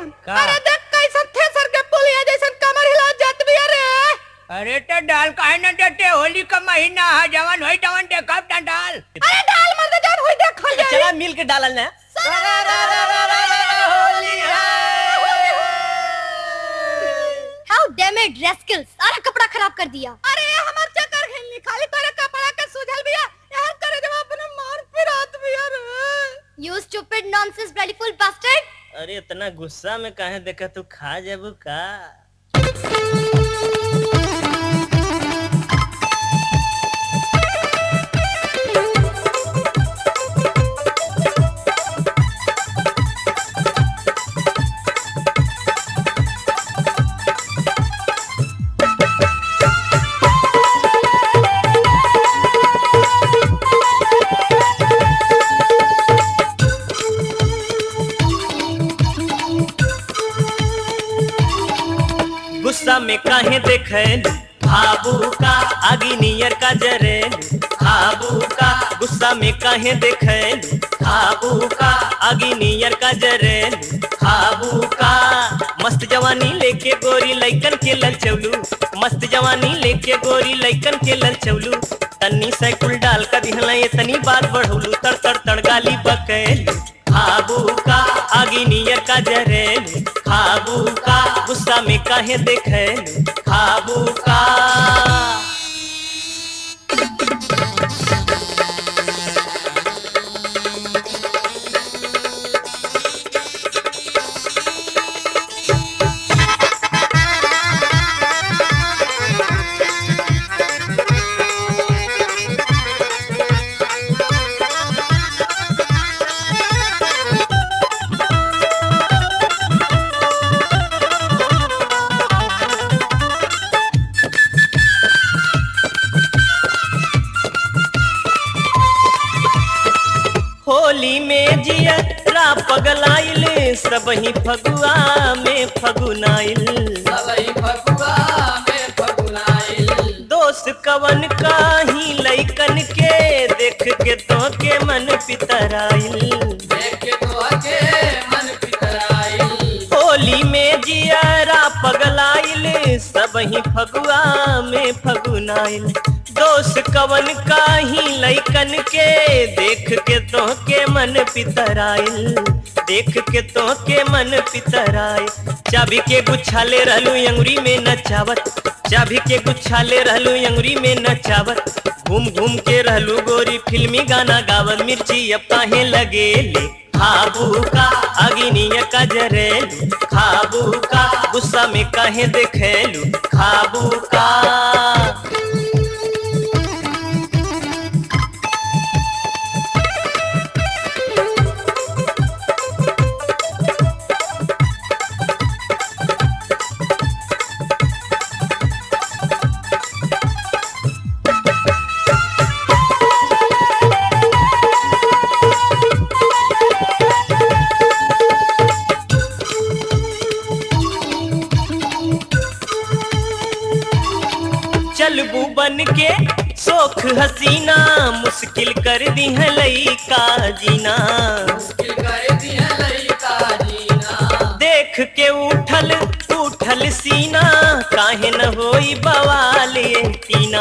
का? अरे देख कैसन थ्रेसर के पुलिया जैसन कमर हिला जात बिया रे। अरे तो डाल काहे न देते, होली का महीना है, जवन होई तवन देखब न डाल। अरे डाल मर दे जान होई देखल जाई। चला मिल के डालल ना। हाउ डैम इट रैस्कल्स, सारा कपड़ा खराब कर दिया। अरे हमार चक्कर खेलनी खाली तोरे कपड़ा के सुझल बिया, यार करे जब अपने मार फिरात बिया रे। You stupid nonsense bloody full bastard. अरे इतना गुस्सा में काहे देखा, तू खा जाबू का? गुस्सा में काहे देखेन भाबू का, आगी नियर का जरेन भाबू का। गुस्सा में काहे देखेन भाबू का, आगी नियर का जरेन भाबू का। मस्त जवानी लेके गोरी लइकन के ललचौलू, मस्त जवानी लेके गोरी लइकन के ललचौलू। तन्नी साइकिल डाल का दिहला इतनी बार बढ़ौलू, तड़ तड़ तड़ गाली बकैलू भाबू का, आगी नियर का जरेलू भाबू का। गुस्सा में काहे देखेलू भाबू का। होली में जियरा पगलाइल, सबही फगुआ में फगुनाइल। दोस्त कवन काही लइकन के, देख के तो के मन पितराइल। होली में जियरा पगलाइल, सबही फगुआ में फगुनाइल। दोस्त कवन काही लइकन के, देख के तो के मन पितराइल, देख के तो के मन पितराइल। चाबी के गुच्छा ले रहलू अंगुरी में नचावत, चाबी के गुच्छा ले रहलू अंगुरी में नचावत। घूम घूम के रहलू गोरी फिल्मी गाना गावत, मिर्ची अब काहे लगेले खाबू का, आगी नियर का जरेलू खाबू का। गुस्सा में काहे देखेलू खाबू का। चलबू बन के सोख हसीना, मुश्किल कर दी है लइका जीना। देख के उठल उठल सीना, काहे न होई बवाल ये टीना।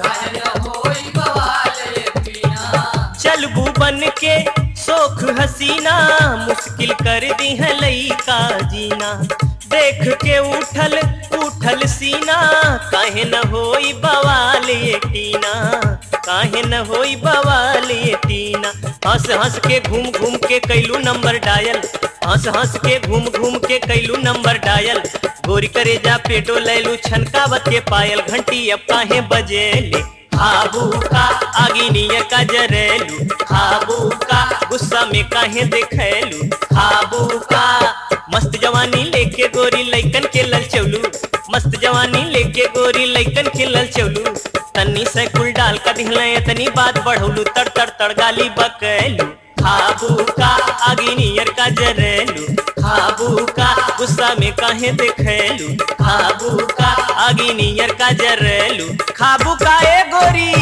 चलबू बन के सोख हसीना, मुश्किल कर दी है लइका जीना। देख के उठल उठल सीना, काहे न होई बवाल ये टीना, काहे न होई बवाल ये टीना। हंस हंस के घूम घूम के कैलू नंबर डायल, हंस हंस के घूम घूम के कैलू नंबर डायल। गोरी करे जा पेटो लैलू छनकावत के पायल, घंटी अब काहे बजेले खाबू का, आगी नियर का जरेलू खाबू का। गुस्सा में काहे देखेलू खाबू का। मस्त जवानी लेके गोरी लइकन के ललचौलू, मस्त जवानी लेके गोरी लइकन के ललचौलू। तन्नी साइकिल डाल का दिहला इतनी बात बढ़ौलू, तड़ तड़ तड़ गाली बकैलू खाबू का, आगी नियर का जरेलू खाबू का। गुस्सा में काहे देखेलू खाबू का, आगी नियर का जरेलू खाबू का। ए गोरी